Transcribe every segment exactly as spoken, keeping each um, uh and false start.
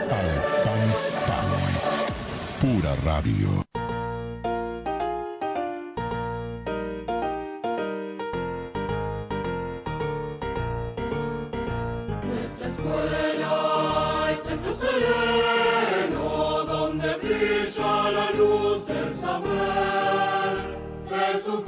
Al pan pan. Pura radio. Nuestra escuela es templo sereno, donde brilla la luz del saber, de su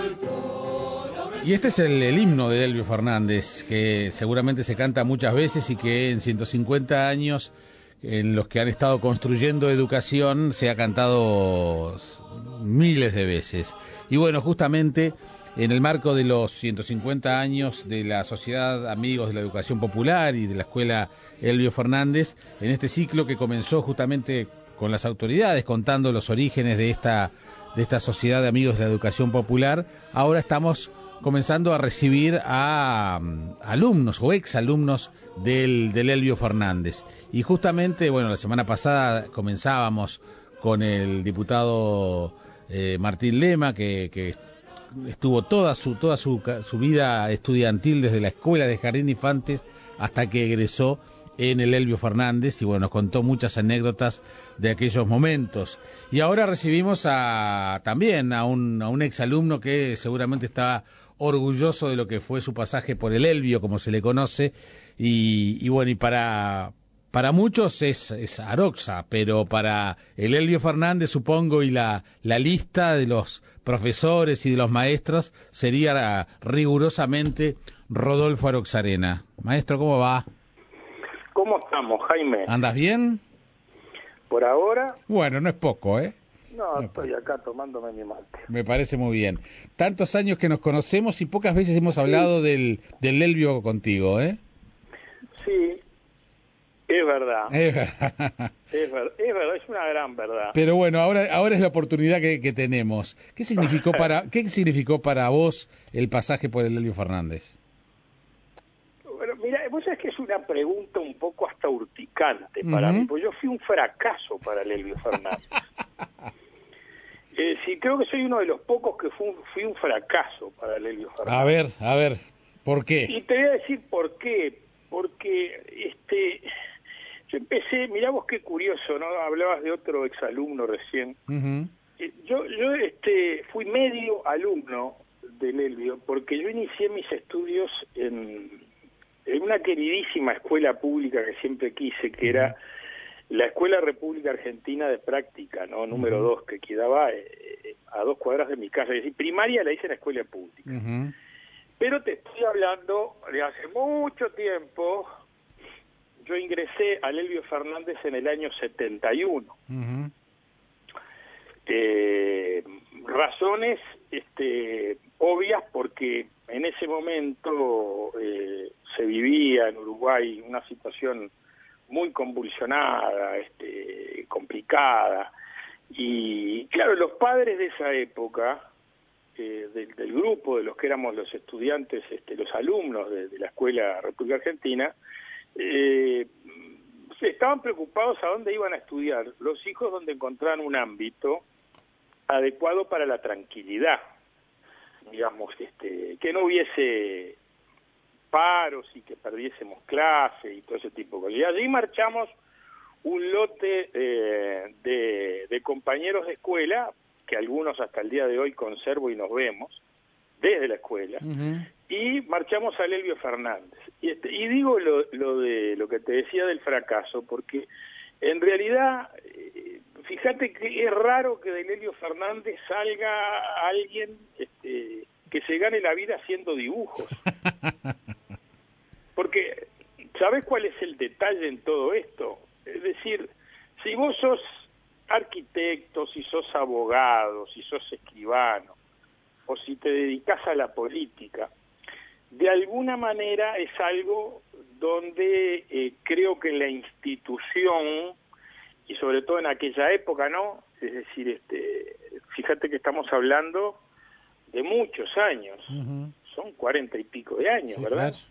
culto. Y este es el, el himno de Elbio Fernández, que seguramente se canta muchas veces y que en ciento cincuenta años, en los que han estado construyendo educación, se ha cantado miles de veces. Y bueno, justamente en el marco de los ciento cincuenta años de la Sociedad Amigos de la Educación Popular y de la Escuela Elbio Fernández, en este ciclo que comenzó justamente con las autoridades contando los orígenes de esta, de esta Sociedad de Amigos de la Educación Popular, ahora estamos comenzando a recibir a um, alumnos o exalumnos del, del Elbio Fernández. Y justamente, bueno, la semana pasada comenzábamos con el diputado eh, Martín Lema, que, que estuvo toda su toda su, su vida estudiantil desde la escuela de Jardín Infantes hasta que egresó en el Elbio Fernández, y bueno, nos contó muchas anécdotas de aquellos momentos. Y ahora recibimos a también a un, a un exalumno que seguramente está orgulloso de lo que fue su pasaje por el Elbio, como se le conoce, y, y bueno, y para... Para muchos es, es Aroxa, pero para el Elbio Fernández, supongo, y la, la lista de los profesores y de los maestros sería rigurosamente Rodolfo Aroxarena. Maestro, ¿cómo va? ¿Cómo estamos, Jaime? ¿Andas bien? Por ahora... Bueno, no es poco, ¿eh? No, no estoy poco. Acá tomándome mi mate. Me parece muy bien. Tantos años que nos conocemos y pocas veces hemos hablado sí. del, del Elbio contigo, ¿eh? Sí. Es verdad. Es verdad. Es, ver, es verdad, es una gran verdad. Pero bueno, ahora ahora es la oportunidad que, que tenemos. ¿Qué significó para qué significó para vos el pasaje por el Elbio Fernández? Bueno, mira, vos sabés que es una pregunta un poco hasta urticante para uh-huh. mí, porque yo fui un fracaso para el Elbio Fernández. eh, sí, creo que soy uno de los pocos que fui un, fui un fracaso para el Elbio Fernández. A ver, a ver, ¿por qué? Y te voy a decir por qué. Porque este... Yo empecé, mirá vos qué curioso, ¿no? Hablabas de otro exalumno recién. Uh-huh. Yo yo este fui medio alumno del Elbio porque yo inicié mis estudios en, en una queridísima escuela pública que siempre quise, que uh-huh. era la Escuela República Argentina de Práctica, ¿no? Número dos, uh-huh. que quedaba eh, a dos cuadras de mi casa. Es decir, primaria la hice en la escuela pública. Uh-huh. Pero te estoy hablando de hace mucho tiempo. Yo ingresé al Elbio Fernández en el año setenta y uno. Uh-huh. Eh, razones este, obvias, porque en ese momento eh, se vivía en Uruguay una situación muy convulsionada, este, complicada. Y claro, los padres de esa época, eh, del, del grupo de los que éramos los estudiantes, este, los alumnos de, de la Escuela República Argentina, Eh, estaban preocupados a dónde iban a estudiar los hijos, donde encontraran un ámbito adecuado para la tranquilidad, digamos, este, que no hubiese paros y que perdiésemos clase y todo ese tipo de cosas. Y allí marchamos un lote eh, de, de compañeros de escuela, que algunos hasta el día de hoy conservo y nos vemos, desde la escuela, uh-huh. y marchamos al Elbio Fernández. Y, este, y digo lo, lo de lo que te decía del fracaso, porque en realidad, eh, fíjate que es raro que del Elbio Fernández salga alguien este, que se gane la vida haciendo dibujos. Porque, ¿sabés cuál es el detalle en todo esto? Es decir, si vos sos arquitecto, si sos abogado, si sos escribano, o si te dedicas a la política, de alguna manera es algo donde eh, creo que la institución, y sobre todo en aquella época, ¿no? Es decir, este, fíjate que estamos hablando de muchos años, uh-huh. son cuarenta y pico de años, sí, ¿verdad? Claro.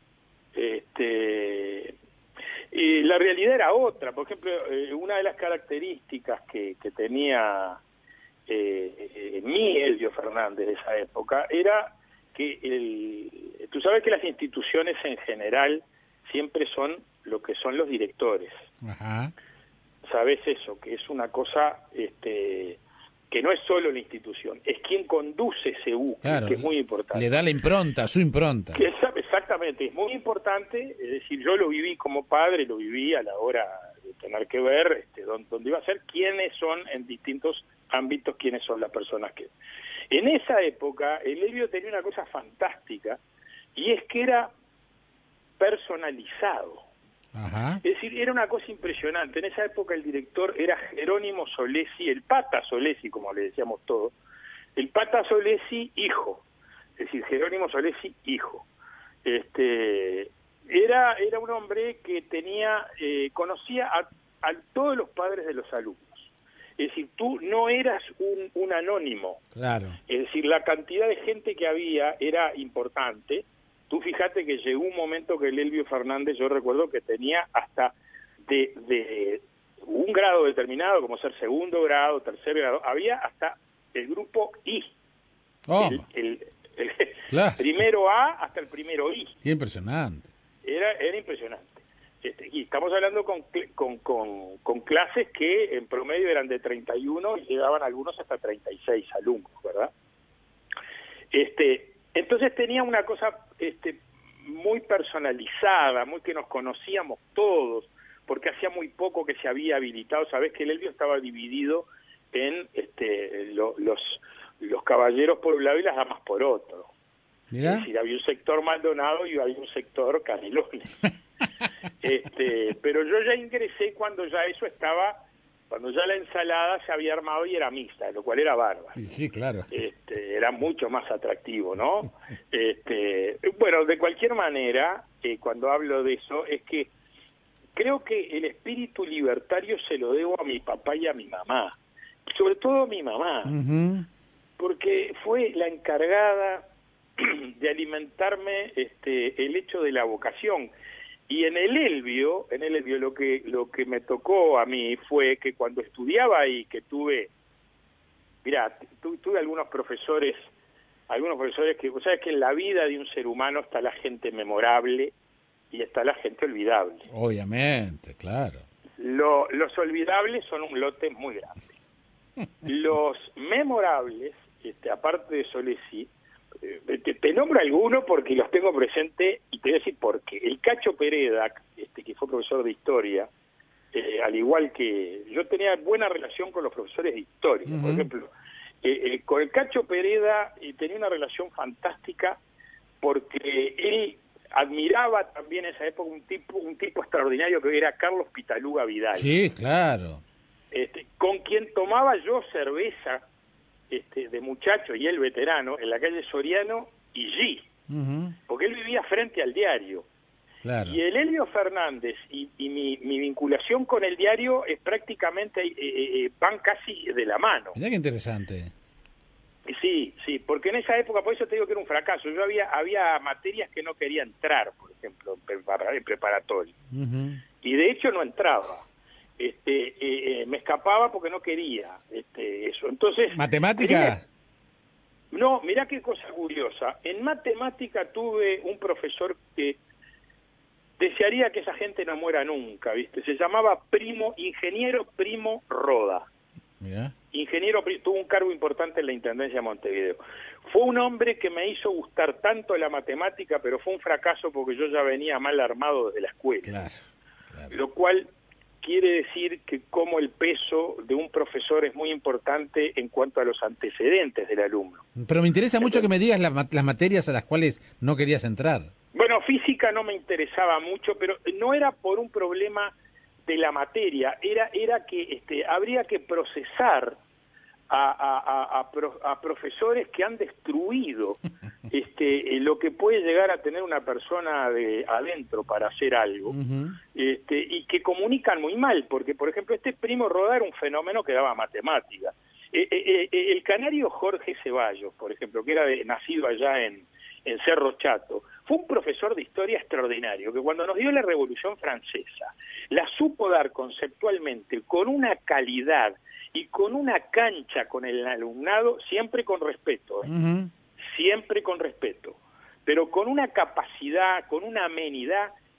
Este, y la realidad era otra. Por ejemplo, eh, una de las características que, que tenía eh, eh, mi Elbio Fernández de esa época era que el, tú sabes que las instituciones en general siempre son lo que son los directores. Ajá. Sabés eso, que es una cosa este, que no es solo la institución, es quien conduce ese buque, Claro, que es muy importante. le da la impronta, su impronta. Que es- exactamente, es muy importante, es decir, yo lo viví como padre, lo viví a la hora de tener que ver este, dónde, dónde iba a ser, quiénes son en distintos ámbitos, quiénes son las personas que... En esa época, el Elvio tenía una cosa fantástica, y es que era personalizado. Ajá. Es decir, era una cosa impresionante. En esa época el director era Jerónimo Solesi, el Pata Solesi, como le decíamos todos. El Pata Solesi, hijo. Es decir, Jerónimo Solesi, hijo. Este, era, era un hombre que tenía, eh, conocía a, a todos los padres de los alumnos. Es decir, tú no eras un, un anónimo. Claro. Es decir, la cantidad de gente que había era importante. Tú fíjate que llegó un momento que el Elvio Fernández, yo recuerdo que tenía hasta de, de un grado determinado, como ser segundo grado, tercer grado, había hasta el grupo I. Oh, El, el, el claro. primero A hasta el primero I. Qué impresionante. Era, era impresionante. Este, y estamos hablando con, con, con, con clases que en promedio eran de treinta y uno y llegaban algunos hasta treinta y seis alumnos, ¿verdad? Este, entonces tenía una cosa este, muy personalizada, muy que nos conocíamos todos, porque hacía muy poco que se había habilitado. Sabés que el Elvio estaba dividido en este, lo, los, los caballeros por un lado y las damas por otro. Mirá. Es decir, había un sector Maldonado y había un sector Canelones. este, pero yo ya ingresé cuando ya eso estaba, cuando ya la ensalada se había armado y era mixta, lo cual era bárbaro. Sí, sí, claro. Este, era mucho más atractivo, ¿no? Este, bueno, de cualquier manera, eh, cuando hablo de eso, es que creo que el espíritu libertario se lo debo a mi papá y a mi mamá, sobre todo a mi mamá, Uh-huh. porque fue la encargada de alimentarme este, el hecho de la vocación. Y en el Elvio, en el Elvio lo que lo que me tocó a mí fue que cuando estudiaba ahí, que tuve, mira, tu, tuve algunos profesores, algunos profesores que, sabes que en la vida de un ser humano está la gente memorable y está la gente olvidable. Obviamente, claro. Lo, los olvidables son un lote muy grande. Los memorables, este, aparte de Solesi, eh, te, te nombro algunos porque los tengo presente y te voy a decir por qué. El Cacho Pereda, este, que fue profesor de historia, eh, al igual que yo tenía buena relación con los profesores de historia, uh-huh. Por ejemplo, eh, eh, con el Cacho Pereda eh, tenía una relación fantástica porque él admiraba también en esa época un tipo un tipo extraordinario que era Carlos Pitaluga Vidal. Sí, claro. Este, con quien tomaba yo cerveza este, de muchacho y él veterano en la calle Soriano y G, Uh-huh. porque él vivía frente al diario. Claro. Y el Elvio Fernández y, y mi, mi vinculación con el diario es prácticamente, eh, eh, van casi de la mano. Mirá qué interesante. Sí, sí, porque en esa época, por eso te digo que era un fracaso. Yo había había materias que no quería entrar, por ejemplo, en, prepara, en preparatorio. Uh-huh. Y de hecho no entraba. Este, eh, eh, me escapaba porque no quería este, eso. Entonces, ¿Matemática? Mirá, no, mirá qué cosa curiosa. En matemática tuve un profesor que desearía que esa gente no muera nunca, ¿viste? Se llamaba Primo, Ingeniero Primo Roda. Mirá. Ingeniero, tuvo un cargo importante en la Intendencia de Montevideo. Fue un hombre que me hizo gustar tanto la matemática, pero fue un fracaso porque yo ya venía mal armado desde la escuela. Claro, claro. Lo cual quiere decir que como el peso de un profesor es muy importante en cuanto a los antecedentes del alumno. Pero me interesa mucho que me digas la, las materias a las cuales no querías entrar. Bueno, física no me interesaba mucho, pero no era por un problema de la materia, era era que este, habría que procesar a, a, a, a, pro, a profesores que han destruido este, lo que puede llegar a tener una persona de adentro para hacer algo, uh-huh. este, y que comunican muy mal, porque por ejemplo este Primo Roda era un fenómeno que daba matemática. Eh, eh, eh, el canario Jorge Ceballos, por ejemplo, que era de, nacido allá en, en Cerro Chato, fue un profesor de historia extraordinario, que cuando nos dio la Revolución Francesa, la supo dar conceptualmente con una calidad y con una cancha con el alumnado, siempre con respeto, ¿eh? Uh-huh. Siempre con respeto, pero con una capacidad, con una amenidad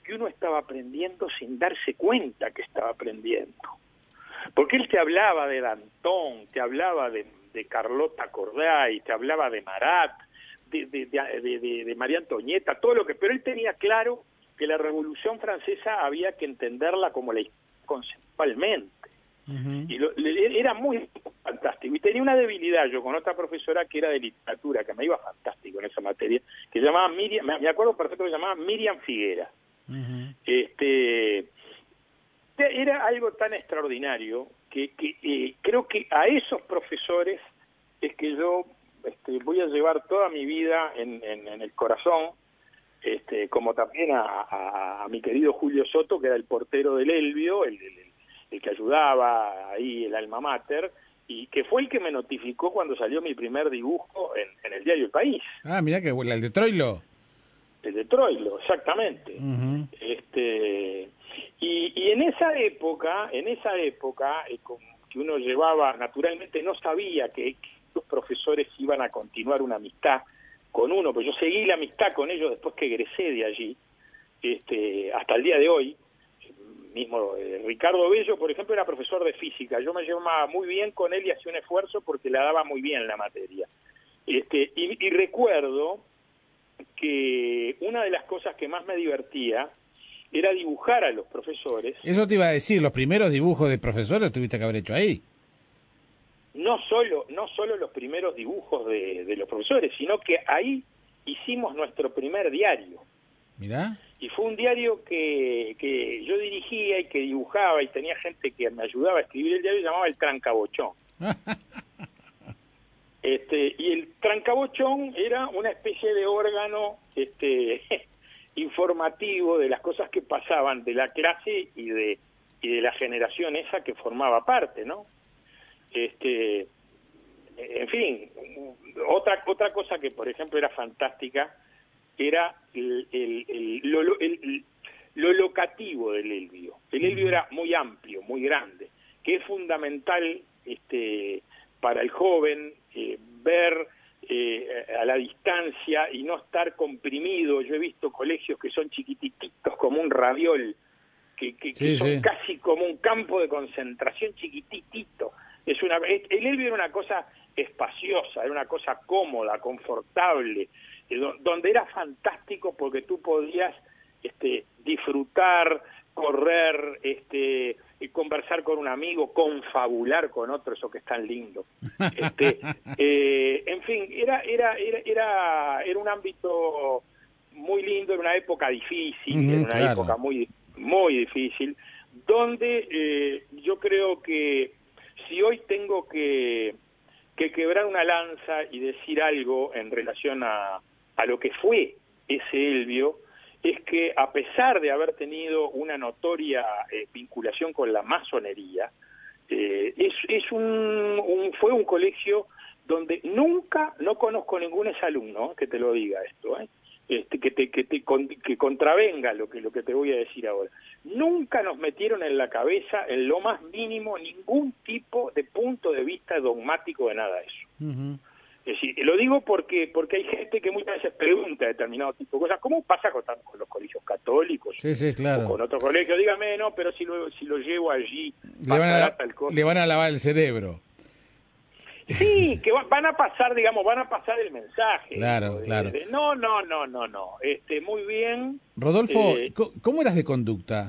que uno estaba aprendiendo sin darse cuenta que estaba aprendiendo. Porque él te hablaba de Danton, te hablaba de, de Carlota Corday, te hablaba de Marat, de, de, de, de, de María Antonieta, todo lo que... Pero él tenía claro que la Revolución Francesa había que entenderla como la historia conceptualmente. Uh-huh. Y lo, le, era muy fantástico. Y tenía una debilidad yo con otra profesora que era de literatura, que me iba fantástico en esa materia, que se llamaba Miriam, me acuerdo perfecto que se llamaba Miriam Figuera. Uh-huh. Este, era algo tan extraordinario que, que eh, creo que a esos profesores es que yo este, voy a llevar toda mi vida en, en, en el corazón, este, como también a, a, a mi querido Julio Soto, que era el portero del Elvio, el, el, el que ayudaba ahí el alma mater, y que fue el que me notificó cuando salió mi primer dibujo en, en el diario El País. Ah, mirá que el de Troilo. El de Troilo, exactamente. Uh-huh. Este, y, y en esa época, en esa época, eh, que uno llevaba, naturalmente no sabía que, que los profesores iban a continuar una amistad con uno, pues yo seguí la amistad con ellos después que egresé de allí, este, hasta el día de hoy. Mismo eh, Ricardo Bello, por ejemplo, era profesor de física. Yo me llevaba muy bien con él y hacía un esfuerzo porque le daba muy bien la materia. Este, y, y recuerdo que una de las cosas que más me divertía era dibujar a los profesores. Eso te iba a decir, los primeros dibujos de profesores tuviste que haber hecho ahí. No solo, no solo los primeros dibujos de, de los profesores, sino que ahí hicimos nuestro primer diario. Mirá. Y fue un diario que, que yo dirigía y que dibujaba y tenía gente que me ayudaba a escribir el diario, llamaba El Trancabochón. este Y el Trancabochón era una especie de órgano este informativo de las cosas que pasaban de la clase y de y de la generación esa que formaba parte, ¿no? Este En fin, otra otra cosa que, por ejemplo, era fantástica era el, el, el, lo, el, el, lo locativo del Elvio. El Elvio era muy amplio, muy grande, que es fundamental este, para el joven eh, ver eh, a la distancia y no estar comprimido. Yo he visto colegios que son chiquititos como un raviol, que, que, que sí, son sí. casi como un campo de concentración chiquititito. Es una, el Elvio era una cosa espaciosa, era una cosa cómoda, confortable, donde era fantástico porque tú podías este, disfrutar, correr, este, conversar con un amigo, confabular con otro, eso que es tan lindo. Este, eh, en fin, era, era, era, era, era un ámbito muy lindo, en una época difícil, mm, en una claro. época muy, muy difícil, donde eh, yo creo que si hoy tengo que, que quebrar una lanza y decir algo en relación a a lo que fue ese Elvio, es que a pesar de haber tenido una notoria eh, vinculación con la masonería, eh, es, es un, un fue un colegio donde nunca, no conozco ningún exalumno que te lo diga esto, ¿eh? Este, que te que te con, que contravenga lo que lo que te voy a decir ahora. Nunca nos metieron en la cabeza en lo más mínimo ningún tipo de punto de vista dogmático de nada de eso. Uh-huh. Es decir, lo digo porque porque hay gente que muchas veces pregunta determinado tipo de cosas. ¿Cómo pasa con, con los colegios católicos? Sí, sí, claro. O con otro colegio. Dígame, no, pero si lo, si lo llevo allí, le van, a, tal cosa. Le van a lavar el cerebro. Sí, que van a pasar, digamos, van a pasar el mensaje. Claro, de, claro. De, no, no, no, no, no. Este, muy bien. Rodolfo, eh, ¿cómo eras de conducta?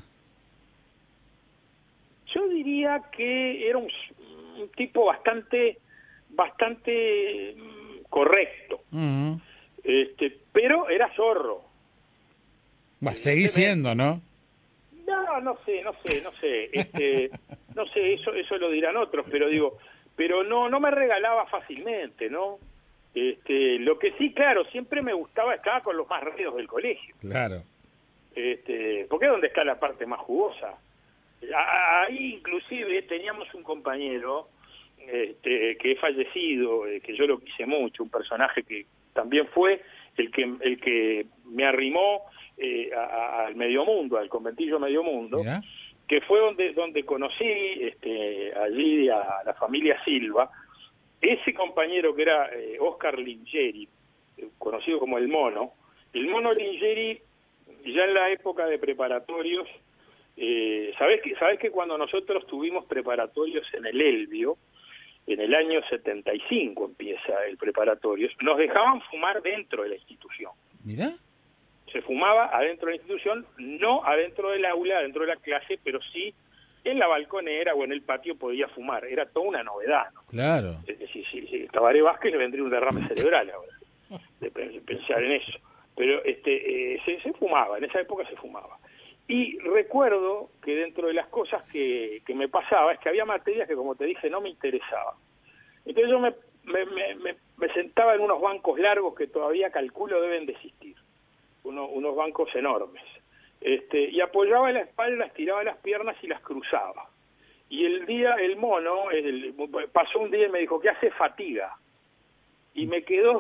Yo diría que era un, un tipo bastante... bastante correcto, uh-huh. este, pero era zorro. Bueno, seguí siendo, ¿no? No, no sé, no sé, no sé, este, no sé, eso, eso lo dirán otros, pero digo, pero no, no me regalaba fácilmente, ¿no? Este, lo que sí, claro, siempre me gustaba, estaba con los más rápidos del colegio. Claro. Este, porque es donde está la parte más jugosa. Ahí inclusive teníamos un compañero Este, que he fallecido, eh, que yo lo quise mucho, un personaje que también fue el que el que me arrimó eh, al Medio Mundo, al conventillo Medio Mundo, ¿ya? Que fue donde donde conocí este, allí a la familia Silva. Ese compañero que era eh, Oscar Lingeri, eh, conocido como el Mono, el Mono Lingeri ya en la época de preparatorios, eh, ¿sabés que, sabés que cuando nosotros tuvimos preparatorios en el Elvio, en el año setenta y cinco empieza el preparatorio, nos dejaban fumar dentro de la institución. ¿Mirá? Se fumaba adentro de la institución, no adentro del aula, adentro de la clase, pero sí en la balconera o en el patio podía fumar. Era toda una novedad, ¿no? Claro. Es decir, si, si Tabaré Vázquez le vendría un derrame cerebral ahora, de pensar en eso. Pero este eh, se, se fumaba, en esa época se fumaba. Y recuerdo que dentro de las cosas que, que me pasaba es que había materias que, como te dije, no me interesaban. Entonces yo me, me, me, me, me sentaba en unos bancos largos que todavía calculo deben de existir, uno, unos bancos enormes, este, y apoyaba la espalda, estiraba las piernas y las cruzaba. Y el día, el mono, el, pasó un día y me dijo, ¿qué hace fatiga? Y me quedó,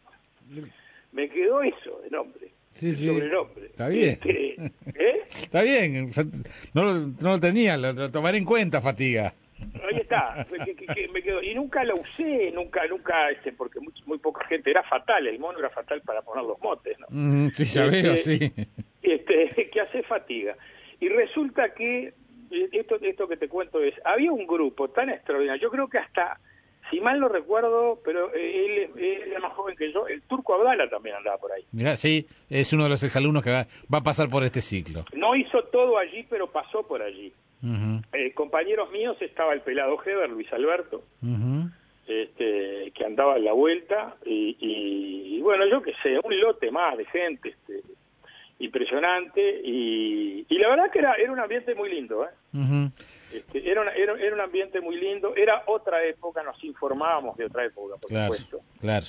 me quedó eso de nombre. Sí, sí. Sobrenombre. Está bien. Este, ¿eh? Está bien. No lo, no lo tenía, lo, lo tomaré en cuenta, fatiga. Ahí está. Que, que, que me quedó. Y nunca la usé, nunca, nunca, este, porque muy, muy poca gente, era fatal, el mono era fatal para poner los motes, ¿no? Mm, sí, ya este, veo, sí. Este, que hace fatiga. Y resulta que, esto, esto que te cuento es, había un grupo tan extraordinario, yo creo que hasta, si mal no recuerdo, pero él, él era más joven que yo, el Turco Abdala también andaba por ahí. Mirá, sí, es uno de los exalumnos que va, va a pasar por este ciclo. No hizo todo allí, pero pasó por allí. Uh-huh. Eh, compañeros míos estaba el pelado Heber, Luis Alberto, Uh-huh. este, que andaba en la vuelta, y, y, y bueno, yo qué sé, un lote más de gente, este, impresionante, y, y la verdad que era, era un ambiente muy lindo, ¿eh? Uh-huh. Este, era, una, era, era un ambiente muy lindo, era otra época, nos informábamos de otra época, por Claro, supuesto. claro.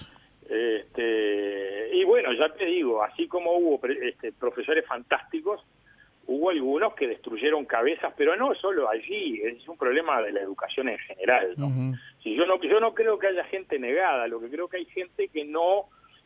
Este, y bueno, ya te digo, así como hubo este, profesores fantásticos, hubo algunos que destruyeron cabezas, pero no solo allí, es un problema de la educación en general, ¿no? Uh-huh. Si yo no, yo no creo que haya gente negada, lo que creo que hay gente que no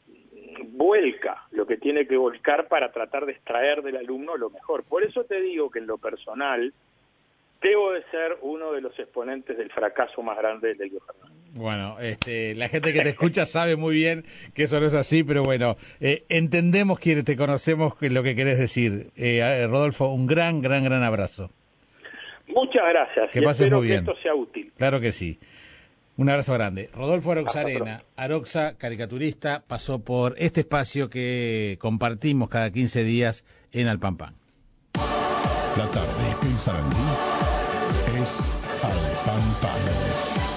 vuelca lo que tiene que volcar para tratar de extraer del alumno lo mejor. Por eso te digo que en lo personal debo de ser uno de los exponentes del fracaso más grande del Elvio Fernández. Bueno, este, la gente que te escucha sabe muy bien que eso no es así, pero bueno, eh, entendemos quienes te conocemos lo que querés decir. Eh, Rodolfo, un gran, gran, gran abrazo. Muchas gracias. Que y pases espero muy bien. que esto sea útil. Claro que sí. Un abrazo grande. Rodolfo Aroxarena, Aroxa, caricaturista, pasó por este espacio que compartimos cada quince días en Alpampán. La tarde en Sarandí es Alpampán.